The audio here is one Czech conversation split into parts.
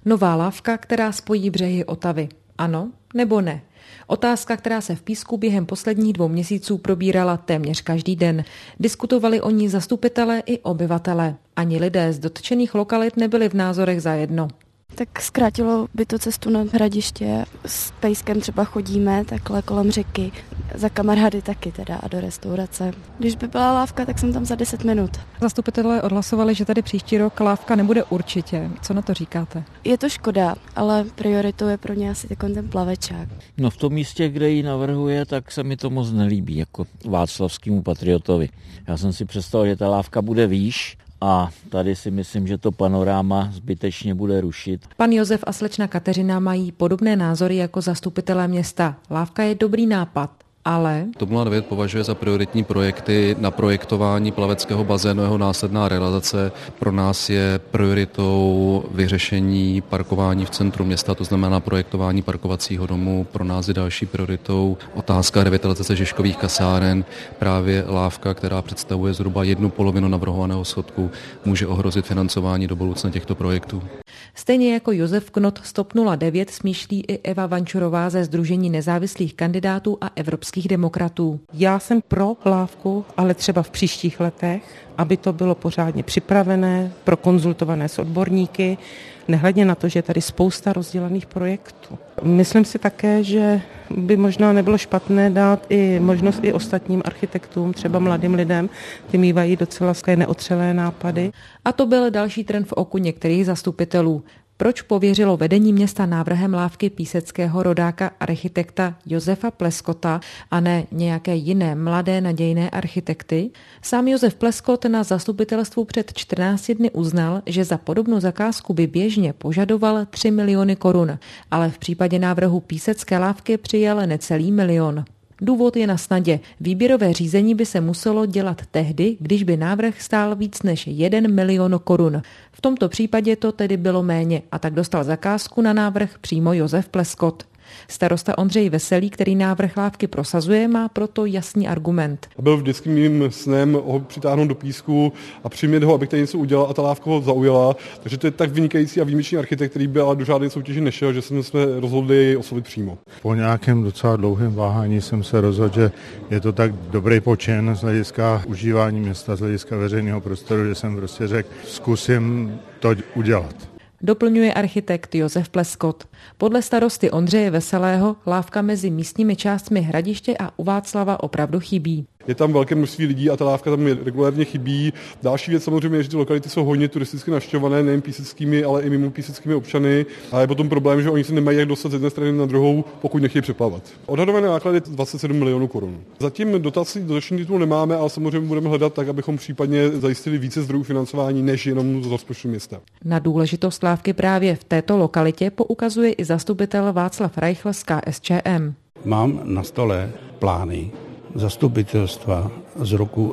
Nová lávka, která spojí břehy Otavy. Ano nebo ne? Otázka, která se v Písku během posledních 2 měsíců probírala téměř každý den. Diskutovali o ní zastupitelé i obyvatelé. Ani lidé z dotčených lokalit nebyli v názorech zajedno. Tak zkrátilo by to cestu na Hradiště. S pejskem třeba chodíme takhle kolem řeky. Za kamarády taky teda a do restaurace. Když by byla lávka, tak jsem tam za 10 minut. Zastupitelé odhlasovali, že tady příští rok lávka nebude určitě. Co na to říkáte? Je to škoda, ale prioritou je pro ně asi ten plavečák. No v tom místě, kde ji navrhuje, tak se mi to moc nelíbí, jako václavskému patriotovi. Já jsem si představil, že ta lávka bude výš, a tady si myslím, že to panoráma zbytečně bude rušit. Pan Josef a slečna Kateřina mají podobné názory jako zastupitelé města. Lávka je dobrý nápad, ale... TOP 09 považuje za prioritní projekty na projektování plaveckého bazénu, jeho následná realizace. Pro nás je prioritou vyřešení parkování v centru města, to znamená projektování parkovacího domu. Pro nás je další prioritou otázka revitalizace Žižkových kasáren. Právě lávka, která představuje zhruba 1/2 navrhovaného schodku, může ohrozit financování do budoucna těchto projektů. Stejně jako Josef Knot z TOP 09 smýšlí i Eva Vančurová ze Sdružení nezávislých kandidátů a evropských demokratů. Já jsem pro lávku, ale třeba v příštích letech, aby to bylo pořádně připravené, prokonzultované s odborníky, nehledně na to, že je tady spousta rozdělaných projektů. Myslím si také, že by možná nebylo špatné dát i možnost i ostatním architektům, třeba mladým lidem, ty mývají docela neotřelé nápady. A to byl další trend v oku některých zastupitelů. Proč pověřilo vedení města návrhem lávky píseckého rodáka architekta Josefa Pleskota a ne nějaké jiné mladé nadějné architekty? Sám Josef Pleskot na zastupitelstvu před 14 dny uznal, že za podobnou zakázku by běžně požadoval 3 miliony korun, ale v případě návrhu písecké lávky přijal necelý 1 milion. Důvod je na snadě. Výběrové řízení by se muselo dělat tehdy, když by návrh stál víc než 1 milion korun. V tomto případě to tedy bylo méně a tak dostal zakázku na návrh přímo Josef Pleskot. Starosta Ondřej Veselý, který návrh lávky prosazuje, má proto jasný argument. Byl vždycky mým snem ho přitáhnout do Písku a přimět ho, aby tady něco udělal a ta lávka ho zaujala. Takže to je tak vynikající a výjimečný architekt, který by ale do žádné soutěže nešel, že jsme rozhodli oslovit přímo. Po nějakém docela dlouhém váhání jsem se rozhodl, že je to tak dobrý počin z hlediska užívání města, z hlediska veřejného prostoru, že jsem prostě řekl, zkusím to udělat. Doplňuje architekt Josef Pleskot. Podle starosty Ondřeje Veselého lávka mezi místními částmi Hradiště a u Václava opravdu chybí. Je tam velké množství lidí a ta lávka tam regulérně chybí. Další věc samozřejmě je, že ty lokality jsou hodně turisticky navštěvované, nejen píseckými, ale i mimo píseckými občany. A je potom problém, že oni se nemají jak dostat z jedné strany na druhou, pokud nechtějí přeplavat. Odhadované náklady je 27 milionů korun. Zatím dotací do dotačního titulu nemáme, ale samozřejmě budeme hledat tak, abychom případně zajistili více zdrojů financování než jenom z rozpočtu města. Na důležitost lávky právě v této lokalitě poukazuje i zastupitel Václav Reichl z KSČM. Mám na stole plány zastupitelstva z roku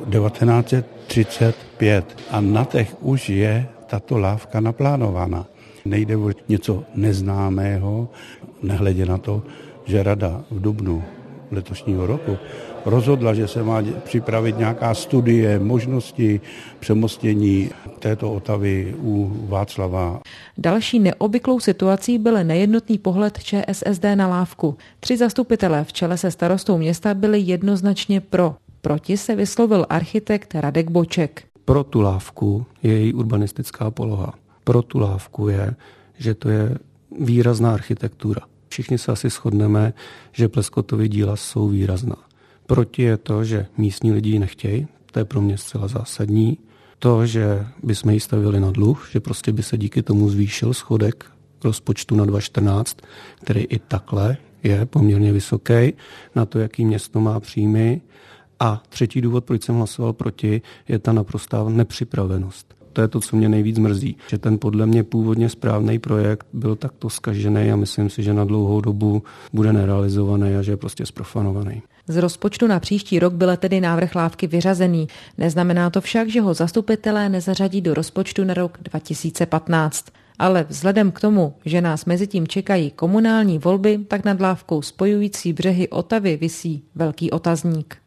1935 a na těch už je tato lávka naplánována. Nejde o něco neznámého, nehledě na to, že rada v dubnu letošního roku rozhodla, že se má připravit nějaká studie možnosti přemostění této Otavy u Václava. Další neobvyklou situací byl nejednotný pohled ČSSD na lávku. 3 zastupitelé v čele se starostou města byli jednoznačně pro. Proti se vyslovil architekt Radek Boček. Pro tu lávku je její urbanistická poloha. Pro tu lávku je, že to je výrazná architektura. Všichni se asi shodneme, že Pleskotovy díla jsou výrazná. Proti je to, že místní lidi ji nechtějí, to je pro mě zcela zásadní. To, že bychom ji stavili na dluh, že prostě by se díky tomu zvýšil schodek rozpočtu na 2014, který i takhle je poměrně vysoký, na to, jaký město má příjmy. A třetí důvod, proč jsem hlasoval proti, je ta naprostá nepřipravenost. To je to, co mě nejvíc mrzí, že ten podle mě původně správný projekt byl takto zkažený a myslím si, že na dlouhou dobu bude nerealizovaný a že je prostě zprofanovaný. Z rozpočtu na příští rok byl tedy návrh lávky vyřazený. Neznamená to však, že ho zastupitelé nezařadí do rozpočtu na rok 2015. Ale vzhledem k tomu, že nás mezitím čekají komunální volby, tak nad lávkou spojující břehy Otavy visí velký otazník.